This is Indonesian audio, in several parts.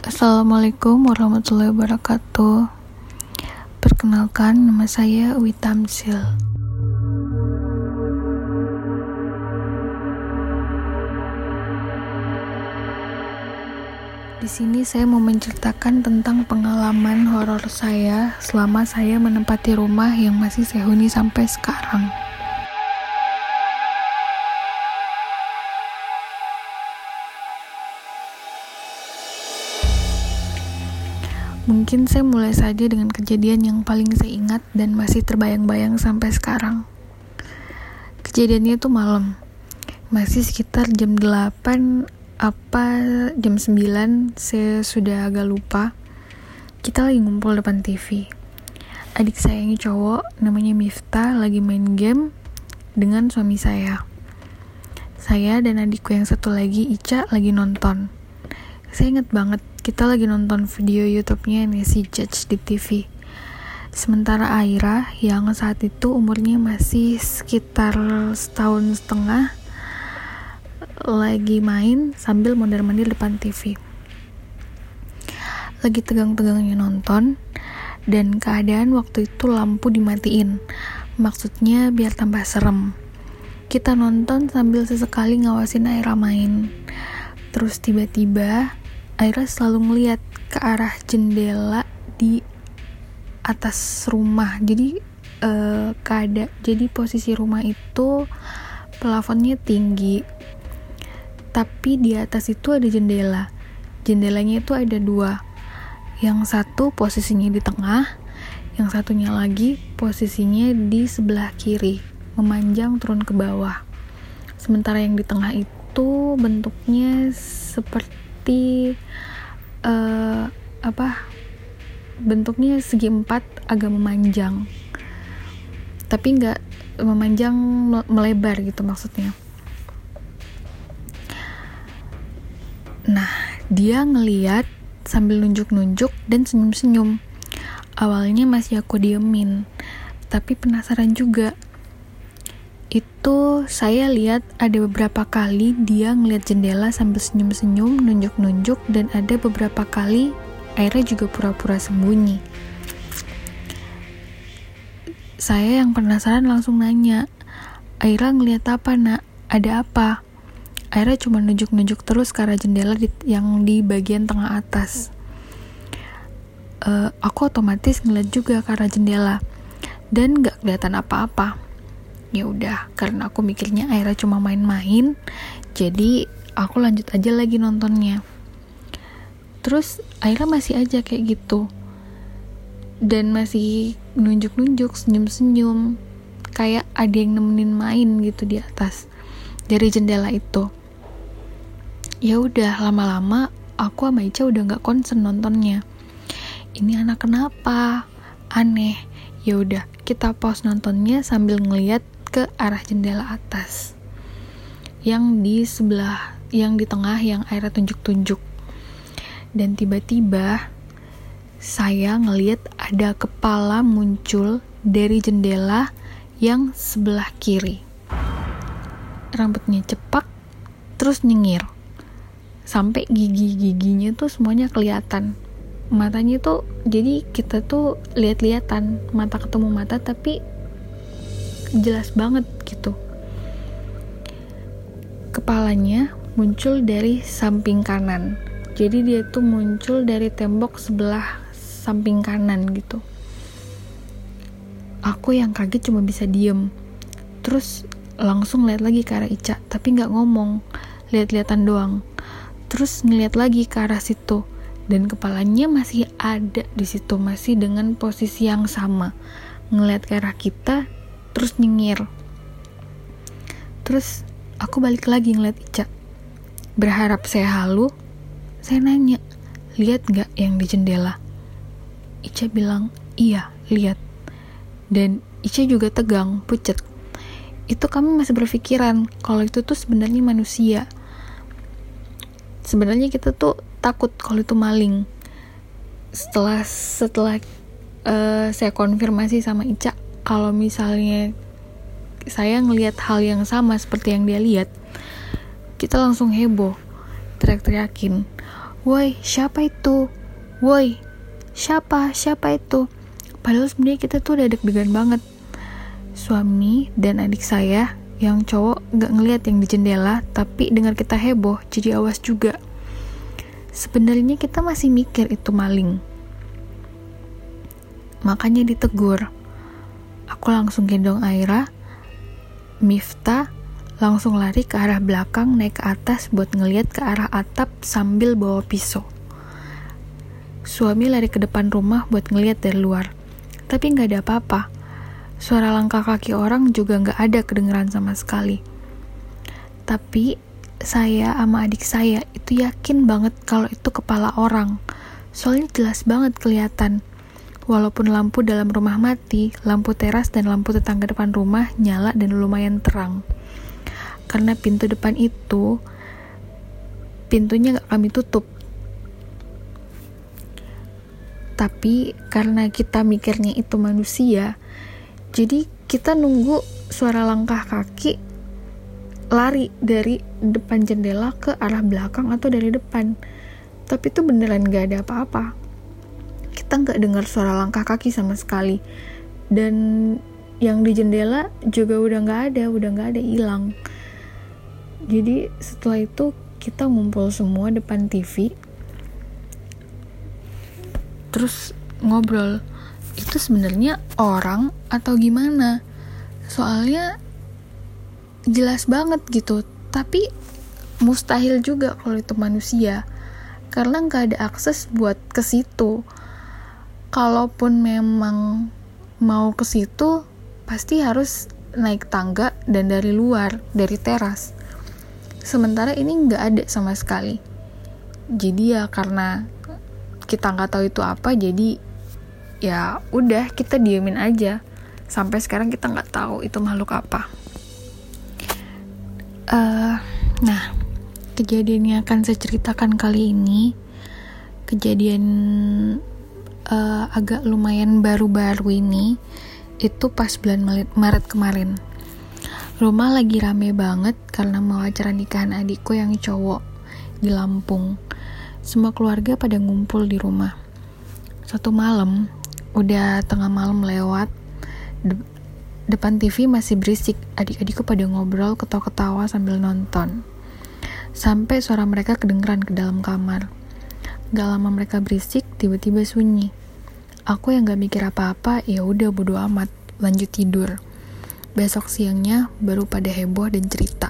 Assalamualaikum warahmatullahi wabarakatuh. Perkenalkan, nama saya Uwi Tamsil. Di sini saya mau menceritakan tentang pengalaman horor saya selama saya menempati rumah yang masih saya huni sampai sekarang. Mungkin saya mulai saja dengan kejadian yang paling saya ingat dan masih terbayang-bayang sampai sekarang. Kejadiannya itu malam. Masih sekitar jam 8 jam 9, saya sudah agak lupa. Kita lagi ngumpul depan TV. Adik saya yang cowok, namanya Miftah, lagi main game dengan suami saya. Saya dan adikku yang satu lagi, Ica, lagi nonton. Saya ingat banget, kita lagi nonton video YouTube-nya Nancy Judge di TV. Sementara Aira yang saat itu umurnya masih sekitar setahun setengah lagi main sambil mondar-mandir depan TV. Lagi tegang-tegangnya nonton, dan keadaan waktu itu lampu dimatiin. Maksudnya biar tambah serem. Kita nonton sambil sesekali ngawasin Aira main. Terus tiba-tiba Aira selalu ngeliat ke arah jendela di atas rumah. Jadi jadi posisi rumah itu plafonnya tinggi, tapi di atas itu ada jendela. Jendelanya itu ada 2. Yang satu posisinya di tengah, yang satunya lagi posisinya di sebelah kiri, memanjang turun ke bawah. Sementara yang di tengah itu bentuknya seperti bentuknya segi 4, agak memanjang, tapi nggak memanjang melebar gitu maksudnya. Nah, dia ngeliat sambil nunjuk-nunjuk dan senyum-senyum. Awalnya masih aku diemin, tapi penasaran juga. Itu saya lihat ada beberapa kali dia ngeliat jendela sambil senyum-senyum, nunjuk-nunjuk, dan ada beberapa kali Aira juga pura-pura sembunyi. Saya yang penasaran langsung nanya, "Aira ngeliat apa, Nak? Ada apa?" Aira cuma nunjuk-nunjuk terus ke arah jendela yang di bagian tengah atas. Aku otomatis ngeliat juga ke arah jendela dan gak kelihatan apa-apa. Ya udah, karena aku mikirnya Aira cuma main-main, jadi aku lanjut aja lagi nontonnya. Terus Aira masih aja kayak gitu, dan masih nunjuk-nunjuk, senyum-senyum, kayak ada yang nemenin main gitu di atas dari jendela itu. Ya udah, lama-lama aku sama Ica udah nggak konsen nontonnya. Ini anak kenapa? Aneh. Ya udah, kita pause nontonnya sambil ngeliat ke arah jendela atas, yang di sebelah, yang di tengah, yang Aira tunjuk-tunjuk. Dan tiba-tiba saya ngeliat ada kepala muncul dari jendela yang sebelah kiri. Rambutnya cepak, terus nyengir, sampai gigi-giginya tuh semuanya kelihatan. Matanya tuh, jadi kita tuh lihat-lihatan, mata ketemu mata, tapi jelas banget gitu. Kepalanya muncul dari samping kanan. Jadi dia tuh muncul dari tembok sebelah samping kanan gitu. Aku yang kaget cuma bisa diem. Terus langsung lihat lagi ke arah Ica, tapi nggak ngomong, lihat-lihatan doang. Terus ngeliat lagi ke arah situ, dan kepalanya masih ada di situ, masih dengan posisi yang sama, ngeliat ke arah kita, terus nyengir. Terus aku balik lagi ngeliat Ica, berharap saya halu. Saya nanya, "Lihat gak yang di jendela?" Ica bilang, "Iya, lihat." Dan Ica juga tegang, pucet. Itu kami masih berpikiran kalau itu tuh sebenarnya manusia. Sebenarnya kita tuh takut kalau itu maling. Setelah saya konfirmasi sama Ica kalau misalnya saya ngelihat hal yang sama seperti yang dia lihat, kita langsung heboh, teriak-teriakin, "Woi, siapa itu? Woi, siapa itu?" Padahal sebenarnya kita tuh udah deg-degan banget. Suami dan adik saya yang cowok gak ngeliat yang di jendela, tapi dengar kita heboh, jadi awas juga. Sebenarnya kita masih mikir itu maling. Makanya ditegur. Aku langsung gendong Aira, Miftah langsung lari ke arah belakang, naik ke atas buat ngeliat ke arah atap sambil bawa pisau. Suami lari ke depan rumah buat ngeliat dari luar, tapi gak ada apa-apa. Suara langkah kaki orang juga gak ada kedengeran sama sekali. Tapi saya sama adik saya itu yakin banget kalau itu kepala orang. Soalnya jelas banget kelihatan. Walaupun lampu dalam rumah mati, lampu teras dan lampu tetangga depan rumah nyala dan lumayan terang. Karena pintu depan itu, pintunya gak kami tutup. Tapi karena kita mikirnya itu manusia, jadi kita nunggu suara langkah kaki lari dari depan jendela ke arah belakang atau dari depan. Tapi itu beneran gak ada apa-apa. Kita gak dengar suara langkah kaki sama sekali. Dan yang di jendela juga udah gak ada, hilang. Jadi setelah itu kita ngumpul semua depan TV. Terus ngobrol, itu sebenarnya orang atau gimana? Soalnya jelas banget gitu, tapi mustahil juga kalau itu manusia, karena nggak ada akses buat ke situ. Kalaupun memang mau ke situ, pasti harus naik tangga dan dari luar, dari teras. Sementara ini nggak ada sama sekali. Jadi ya karena kita nggak tahu itu apa, jadi ya udah kita diemin aja. Sampai sekarang kita nggak tahu itu makhluk apa. Nah, kejadian yang akan saya ceritakan kali ini kejadian agak lumayan baru-baru ini, itu pas bulan Maret kemarin. Rumah lagi rame banget karena mau acara nikahan adikku yang cowok di Lampung. Semua keluarga pada ngumpul di rumah. Suatu malam, udah tengah malam lewat, depan TV masih berisik. Adik-adikku pada ngobrol, ketawa-ketawa sambil nonton. Sampai suara mereka kedengeran ke dalam kamar. Gak lama mereka berisik, tiba-tiba sunyi. Aku yang gak mikir apa-apa, ya udah bodo amat, lanjut tidur. Besok siangnya baru pada heboh dan cerita.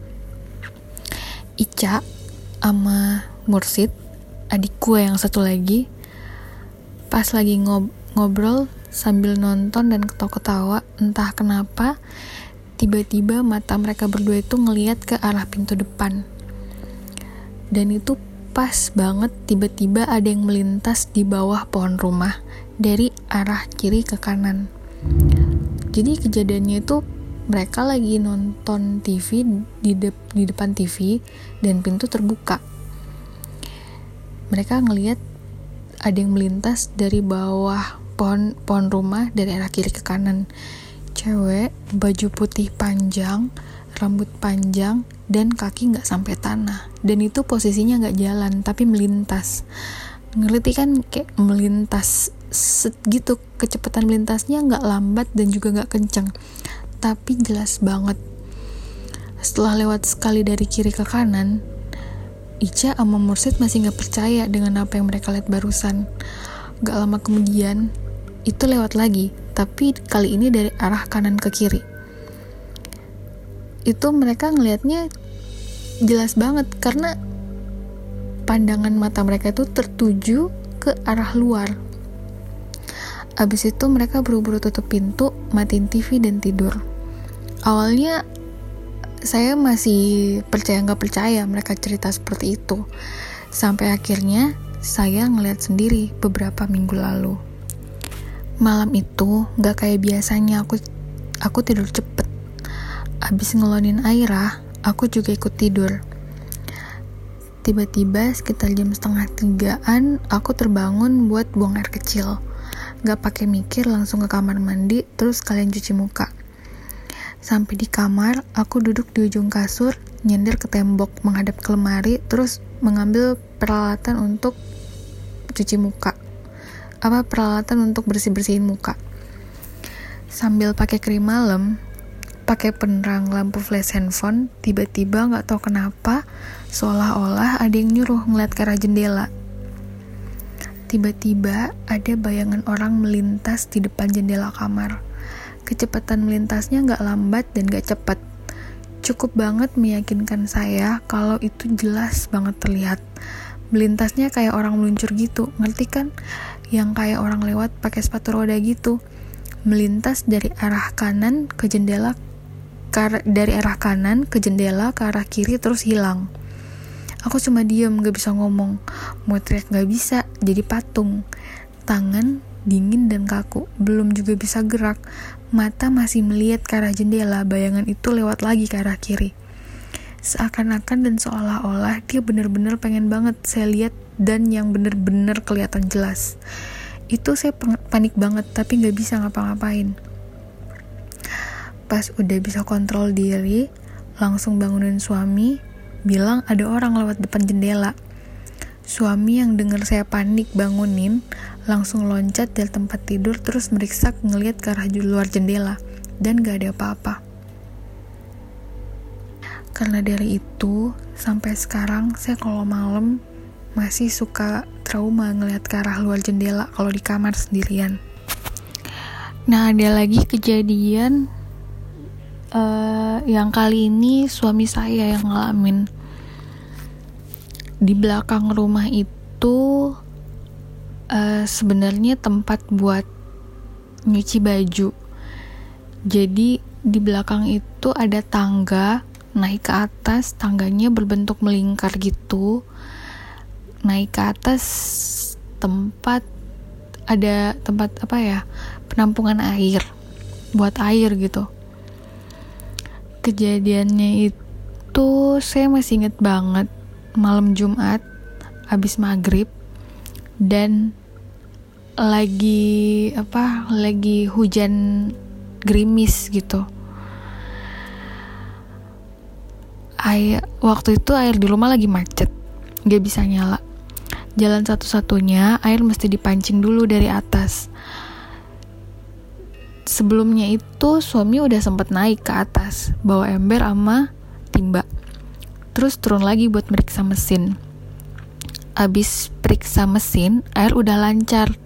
Ica sama Mursid, adikku yang satu lagi, pas lagi ngobrol sambil nonton dan ketawa-ketawa, entah kenapa tiba-tiba mata mereka berdua itu ngelihat ke arah pintu depan. Dan itu pas banget, tiba-tiba ada yang melintas di bawah pohon rumah dari arah kiri ke kanan. Jadi kejadiannya itu mereka lagi nonton TV di depan TV dan pintu terbuka. Mereka ngelihat ada yang melintas dari bawah pohon rumah dari arah kiri ke kanan. Cewek, baju putih panjang, rambut panjang, dan kaki nggak sampai tanah. Dan itu posisinya nggak jalan, tapi melintas. Ngerti kan, kayak melintas gitu, kecepatan melintasnya nggak lambat dan juga nggak kenceng, tapi jelas banget. Setelah lewat sekali dari kiri ke kanan, Ica sama Mursid masih gak percaya dengan apa yang mereka lihat barusan. Gak lama kemudian, itu lewat lagi, tapi kali ini dari arah kanan ke kiri. Itu mereka ngelihatnya jelas banget, karena pandangan mata mereka itu tertuju ke arah luar. Abis itu mereka buru-buru tutup pintu, matiin TV dan tidur. Awalnya saya masih percaya nggak percaya mereka cerita seperti itu, sampai akhirnya saya ngeliat sendiri beberapa minggu lalu. Malam itu nggak kayak biasanya, aku tidur cepet. Abis ngelonin Aira, aku juga ikut tidur. Tiba-tiba sekitar jam 2:30-an aku terbangun buat buang air kecil. Nggak pakai mikir, langsung ke kamar mandi, terus sekalian cuci muka. Sampai di kamar, aku duduk di ujung kasur, nyender ke tembok, menghadap ke lemari, terus mengambil peralatan untuk cuci muka, peralatan untuk bersih-bersihin muka. Sambil pakai krim malam, pakai penerang lampu flash handphone, tiba-tiba nggak tahu kenapa, seolah-olah ada yang nyuruh ngeliat ke arah jendela. Tiba-tiba ada bayangan orang melintas di depan jendela kamar. Kecepatan melintasnya nggak lambat dan nggak cepat. Cukup banget meyakinkan saya kalau itu jelas banget terlihat. Melintasnya kayak orang meluncur gitu, ngerti kan? Yang kayak orang lewat pakai sepatu roda gitu. Melintas dari arah kanan ke jendela, dari arah kanan ke jendela ke arah kiri terus hilang. Aku cuma diem, gak bisa ngomong. Mau teriak gak bisa, jadi patung. Tangan dingin dan kaku, belum juga bisa gerak. Mata masih melihat ke arah jendela, bayangan itu lewat lagi ke arah kiri. Seakan-akan dan seolah-olah dia bener-bener pengen banget saya lihat dan yang bener-bener kelihatan jelas. Itu saya panik banget, tapi gak bisa ngapa-ngapain. Pas udah bisa kontrol diri, langsung bangunin suami, bilang ada orang lewat depan jendela. Suami yang denger saya panik bangunin, langsung loncat dari tempat tidur terus meriksa ngeliat ke arah luar jendela, dan gak ada apa-apa. Karena dari itu, sampai sekarang saya kalau malam masih suka trauma ngeliat ke arah luar jendela kalau di kamar sendirian. Nah, ada lagi kejadian yang kali ini suami saya yang ngalamin. Di belakang rumah itu sebenarnya tempat buat nyuci baju. Jadi di belakang itu ada tangga, naik ke atas, tangganya berbentuk melingkar gitu. Naik ke atas ada tempat penampungan air, buat air gitu. Kejadiannya itu saya masih inget banget, malam Jumat habis maghrib dan lagi hujan gerimis gitu. Waktu itu air di rumah lagi macet, gak bisa nyala. Jalan satu-satunya air mesti dipancing dulu dari atas. Sebelumnya itu suami udah sempet naik ke atas, bawa ember sama timba. Terus turun lagi buat meriksa mesin. Abis periksa mesin, air udah lancar.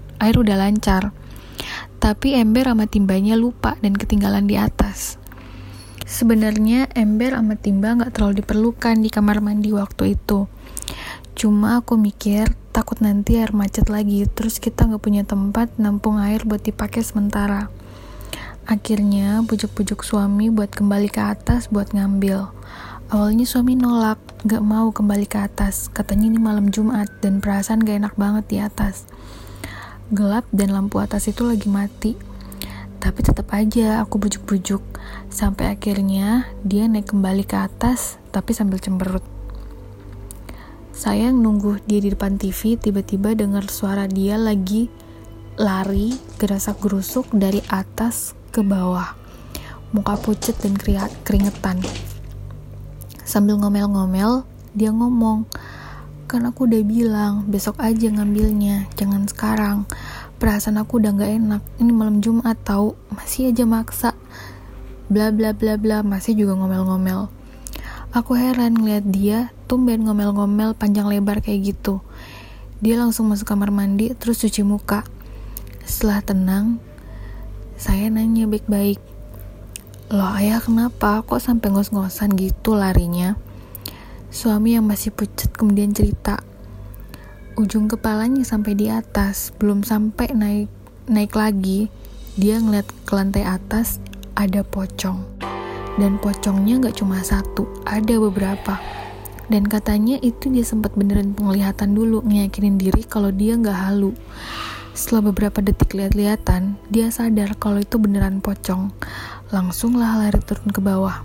Tapi ember sama timbanya lupa dan ketinggalan di atas. Sebenarnya ember sama timba gak terlalu diperlukan di kamar mandi waktu itu. Cuma aku mikir takut nanti air macet lagi, terus kita gak punya tempat nampung air buat dipakai sementara. Akhirnya bujuk-bujuk suami buat kembali ke atas buat ngambil. Awalnya suami nolak, gak mau kembali ke atas. Katanya ini malam Jumat dan perasaan gak enak banget di atas. Gelap dan lampu atas itu lagi mati. Tapi tetap aja aku bujuk-bujuk. Sampai akhirnya dia naik kembali ke atas tapi sambil cemberut. Saya nunggu dia di depan TV, tiba-tiba dengar suara dia lagi lari gerasak-gerusuk dari atas ke bawah. Muka pucet dan keringetan. Sambil ngomel-ngomel, dia ngomong, "Kan aku udah bilang, besok aja ngambilnya, jangan sekarang. Perasaan aku udah gak enak, ini malam Jumat tahu, masih aja maksa." Bla bla bla bla, masih juga ngomel-ngomel. Aku heran ngeliat dia, tumben ngomel-ngomel panjang lebar kayak gitu. Dia langsung masuk kamar mandi, terus cuci muka. Setelah tenang, saya nanya baik-baik, "Loh ayah kenapa? Kok sampai ngos-ngosan gitu larinya?" Suami yang masih pucat kemudian cerita, ujung kepalanya sampai di atas, belum sampai naik lagi, dia ngeliat ke lantai atas ada pocong. Dan pocongnya gak cuma satu, ada beberapa. Dan katanya itu dia sempat beneran penglihatan dulu, ngeyakinin diri kalau dia gak halu. Setelah beberapa detik lihat-lihatan, dia sadar kalau itu beneran pocong. Langsunglah lari turun ke bawah.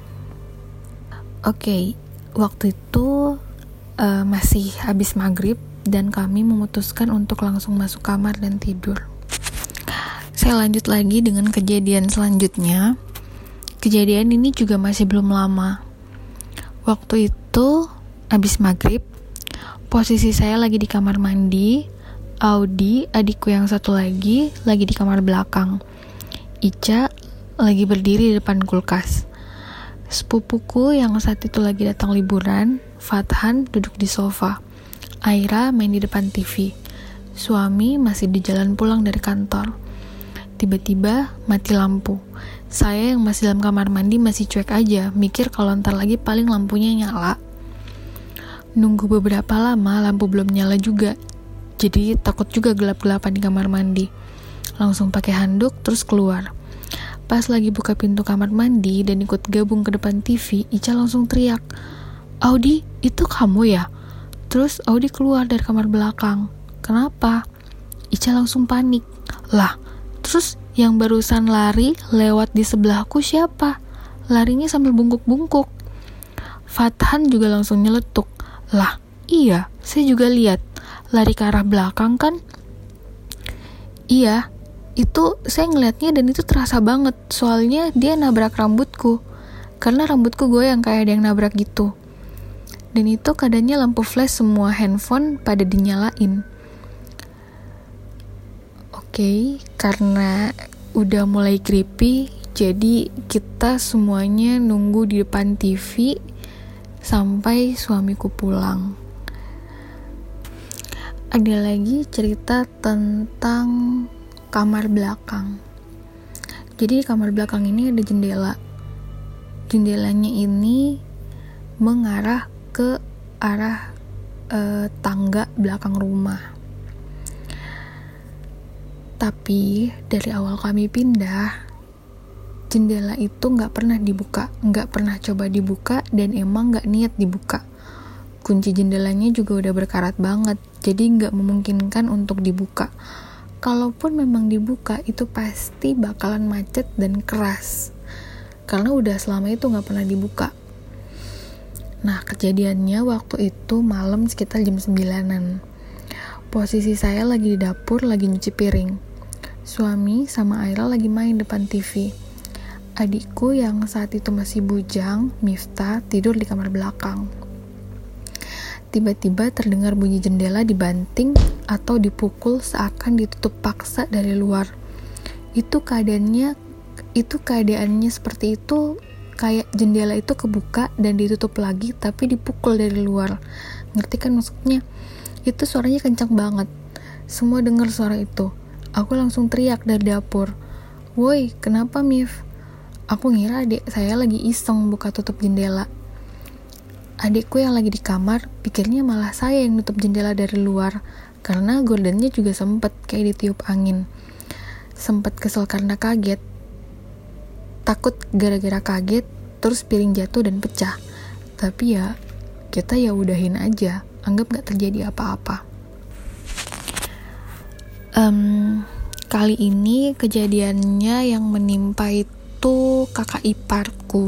Oke, waktu itu masih habis maghrib dan kami memutuskan untuk langsung masuk kamar dan tidur. Saya lanjut lagi dengan kejadian selanjutnya. Kejadian ini juga masih belum lama. Waktu itu habis maghrib, Posisi saya lagi di kamar mandi, Audi, adikku yang satu lagi di kamar belakang. Ica lagi berdiri di depan kulkas. Sepupuku yang saat itu lagi datang liburan, Fathan, duduk di sofa. Aira main di depan TV. Suami masih di jalan pulang dari kantor. Tiba-tiba mati lampu. Saya yang masih dalam kamar mandi masih cuek aja, mikir kalau ntar lagi paling lampunya nyala. Nunggu beberapa lama lampu belum nyala juga. Jadi takut juga gelap-gelapan di kamar mandi. Langsung pakai handuk terus keluar. Pas lagi buka pintu kamar mandi dan ikut gabung ke depan TV, Ica langsung teriak, "Audi, itu kamu ya?" Terus Audi keluar dari kamar belakang. "Kenapa?" Ica langsung panik. "Lah, terus yang barusan lari lewat di sebelahku siapa? Larinya sambil bungkuk-bungkuk." Fathan juga langsung nyeletuk. "Lah, iya, saya juga lihat. Lari ke arah belakang kan?" "Iya, itu saya ngeliatnya dan itu terasa banget. Soalnya dia nabrak rambutku. Karena rambutku goyang kayak ada yang nabrak gitu. Dan itu keadaannya lampu flash semua handphone pada dinyalain." Oke, karena udah mulai creepy, jadi kita semuanya nunggu di depan TV sampai suamiku pulang. Ada lagi cerita tentang kamar belakang. Jadi di kamar belakang ini ada jendela. Jendelanya ini mengarah ke arah tangga belakang rumah. Tapi dari awal kami pindah, jendela itu nggak pernah dibuka, nggak pernah coba dibuka, dan emang nggak niat dibuka. Kunci jendelanya juga udah berkarat banget, jadi nggak memungkinkan untuk dibuka. Kalaupun memang dibuka, itu pasti bakalan macet dan keras, karena udah selama itu nggak pernah dibuka. Nah, kejadiannya waktu itu malam sekitar jam 9-an. Posisi saya lagi di dapur, lagi nyuci piring. Suami sama Aira lagi main depan TV. Adikku yang saat itu masih bujang, Miftah, tidur di kamar belakang. Tiba-tiba terdengar bunyi jendela dibanting atau dipukul seakan ditutup paksa dari luar. Itu keadaannya seperti itu, kayak jendela itu kebuka dan ditutup lagi tapi dipukul dari luar. Ngerti kan maksudnya? Itu suaranya kencang banget. Semua dengar suara itu. Aku langsung teriak dari dapur, "Woi, kenapa Mif?" Aku ngira adik saya lagi iseng buka tutup jendela. Adikku yang lagi di kamar pikirnya malah saya yang nutup jendela dari luar, karena gordennya juga sempet kayak ditiup angin. Sempet kesel karena kaget. Takut gara-gara kaget terus piring jatuh dan pecah. Tapi ya kita ya udahin aja, anggap gak terjadi apa-apa. Kali ini kejadiannya yang menimpa itu kakak iparku.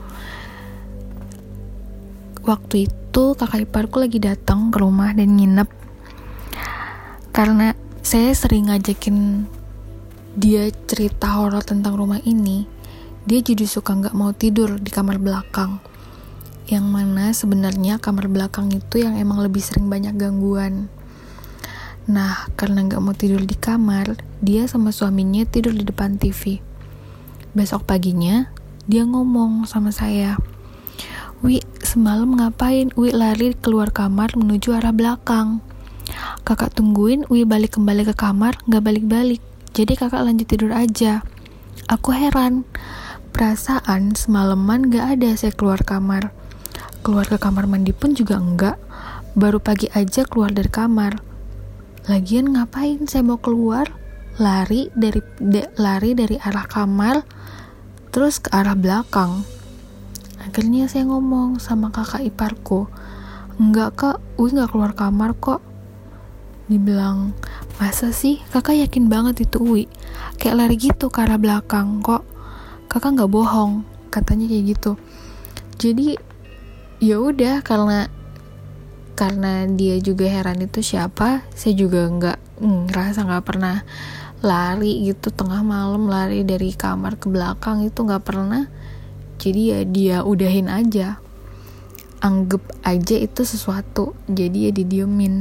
Waktu itu kakak iparku lagi datang ke rumah dan nginep. Karena saya sering ngajakin dia cerita horor tentang rumah ini, dia jadi suka gak mau tidur di kamar belakang. Yang mana sebenarnya kamar belakang itu yang emang lebih sering banyak gangguan. Nah, karena gak mau tidur di kamar, dia sama suaminya tidur di depan TV. Besok paginya, dia ngomong sama saya, "Wi, semalam ngapain Wi lari keluar kamar menuju arah belakang? Kakak tungguin Wi balik kembali ke kamar, gak balik-balik. Jadi kakak lanjut tidur aja." Aku heran, perasaan semalaman gak ada saya keluar kamar. Keluar ke kamar mandi pun juga enggak. Baru pagi aja keluar dari kamar. Lagian ngapain saya mau keluar? Lari dari arah kamar terus ke arah belakang. Akhirnya saya ngomong sama kakak iparku, "Enggak kak, Wi gak keluar kamar kok." Dibilang, "Masa sih? Kakak yakin banget itu Wi? Kayak lari gitu ke arah belakang kok. Kakak gak bohong," katanya kayak gitu. Jadi ya udah, karena dia juga heran itu siapa, saya juga ngerasa nggak pernah lari gitu tengah malam, lari dari kamar ke belakang itu nggak pernah. Jadi ya dia udahin aja. anggap aja itu sesuatu, jadi ya didiemin.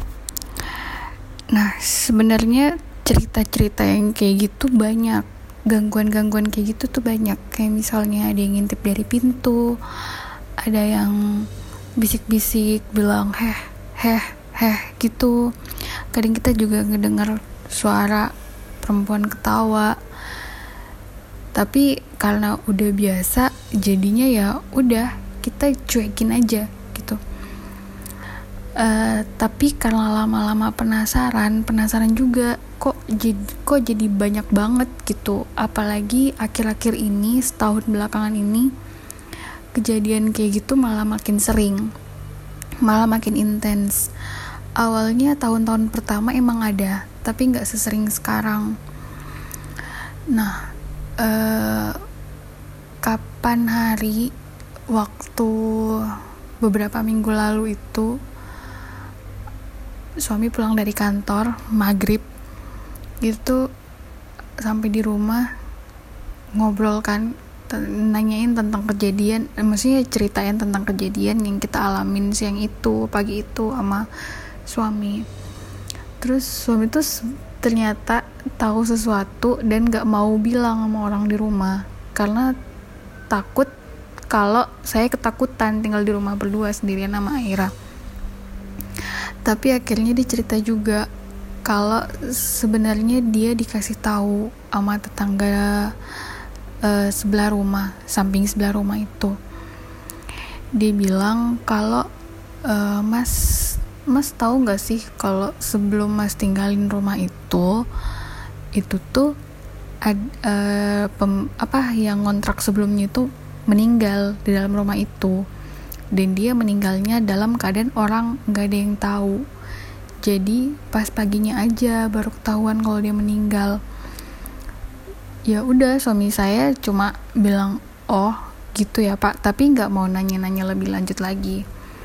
Nah, sebenarnya cerita-cerita yang kayak gitu banyak, gangguan-gangguan kayak gitu tuh banyak. Kayak misalnya ada yang ngintip dari pintu, ada yang bisik-bisik bilang heh gitu. Kadang kita juga ngedengar suara perempuan ketawa. Tapi karena udah biasa, jadinya ya udah kita cuekin aja gitu. Tapi karena lama-lama penasaran juga kok jadi banyak banget gitu. Apalagi akhir-akhir ini, setahun belakangan ini, kejadian kayak gitu malah makin sering, malah makin intens. Awalnya tahun-tahun pertama emang ada, tapi nggak sesering sekarang. Nah, kapan hari waktu beberapa minggu lalu itu suami pulang dari kantor maghrib gitu, sampai di rumah ngobrol kan, nanyain tentang kejadian, maksudnya ceritain tentang kejadian yang kita alamin siang itu, pagi itu sama suami. Terus suami tuh ternyata tahu sesuatu dan gak mau bilang sama orang di rumah karena takut kalau saya ketakutan tinggal di rumah berdua sendirian sama Aira. Tapi akhirnya dia cerita juga kalau sebenarnya dia dikasih tahu sama tetangga sebelah rumah, samping sebelah rumah itu. Dia bilang kalau Mas tahu nggak sih kalau sebelum Mas tinggalin rumah itu tuh yang ngontrak sebelumnya itu meninggal di dalam rumah itu. Dan dia meninggalnya dalam keadaan orang nggak ada yang tahu. Jadi pas paginya aja baru ketahuan kalau dia meninggal. Ya udah, suami saya cuma bilang, oh gitu ya Pak, tapi nggak mau nanya-nanya lebih lanjut lagi.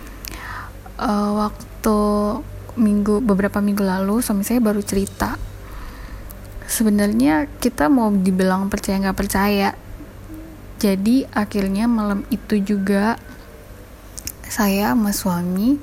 Waktu beberapa minggu lalu suami saya baru cerita. Sebenarnya kita mau dibilang percaya nggak percaya. Jadi akhirnya malam itu juga saya sama suami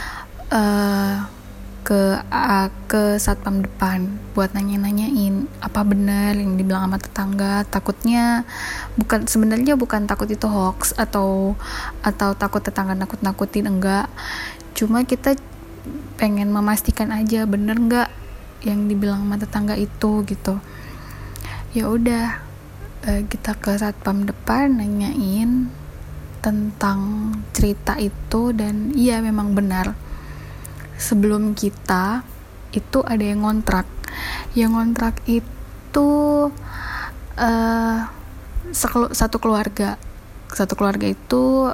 ke satpam depan buat nanya-nanyain apa benar yang dibilang sama tetangga. Takutnya sebenarnya bukan takut itu hoax atau takut tetangga nakut-nakutin, enggak. Cuma kita pengen memastikan aja bener enggak yang dibilang sama tetangga itu gitu. Ya udah, kita ke satpam depan nanyain tentang cerita itu, dan iya memang benar. Sebelum kita itu ada yang ngontrak. Yang ngontrak itu satu keluarga. Satu keluarga itu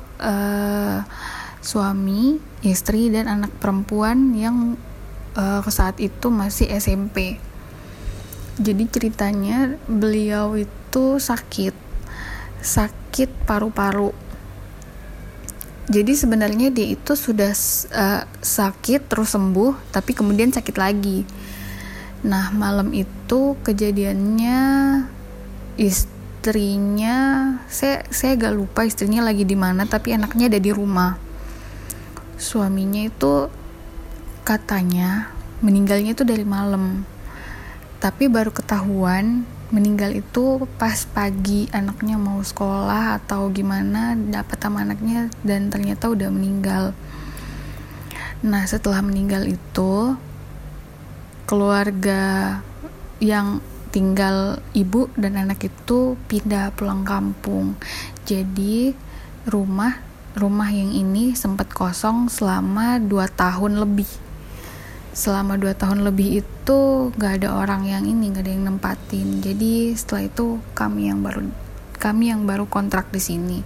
suami, istri, dan anak perempuan yang saat itu masih SMP. Jadi ceritanya beliau itu sakit paru-paru. Jadi sebenarnya dia itu sudah sakit terus sembuh, tapi kemudian sakit lagi. Nah, malam itu kejadiannya istrinya, saya gak lupa istrinya lagi di mana, tapi anaknya ada di rumah. Suaminya itu katanya meninggalnya itu dari malam, tapi baru ketahuan meninggal itu pas pagi, anaknya mau sekolah atau gimana, dapat sama anaknya dan ternyata udah meninggal. Nah, setelah meninggal itu keluarga yang tinggal ibu dan anak itu pindah pulang kampung. Jadi rumah yang ini sempat kosong selama 2 tahun lebih. Selama 2 tahun lebih itu gak ada orang yang gak ada yang nempatin. Jadi setelah itu kami yang baru kontrak di sini.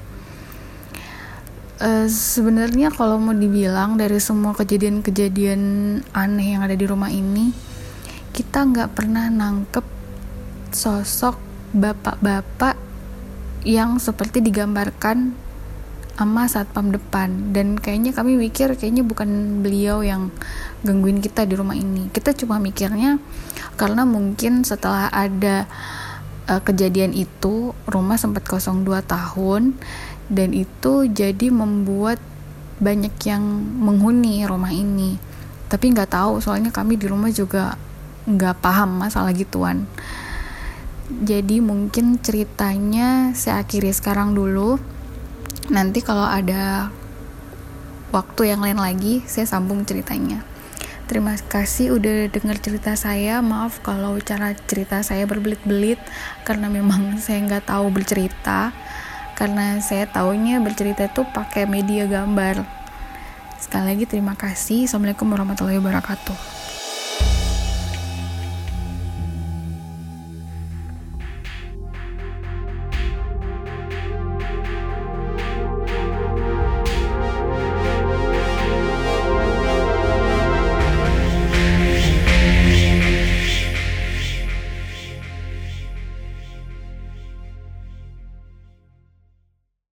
Sebenarnya kalau mau dibilang dari semua kejadian-kejadian aneh yang ada di rumah ini, kita gak pernah nangkep sosok bapak-bapak yang seperti digambarkan sama satpam depan. Dan kayaknya kami mikir kayaknya bukan beliau yang gangguin kita di rumah ini. Kita cuma mikirnya karena mungkin setelah ada kejadian itu rumah sempat kosong 2 tahun, dan itu jadi membuat banyak yang menghuni rumah ini. Tapi nggak tahu, soalnya kami di rumah juga nggak paham masalah gituan. Jadi mungkin ceritanya saya akhiri sekarang dulu. Nanti kalau ada waktu yang lain lagi, saya sambung ceritanya. Terima kasih udah denger cerita saya. Maaf kalau cara cerita saya berbelit-belit, karena memang saya nggak tahu bercerita. Karena saya taunya bercerita itu pakai media gambar. Sekali lagi terima kasih. Assalamualaikum warahmatullahi wabarakatuh.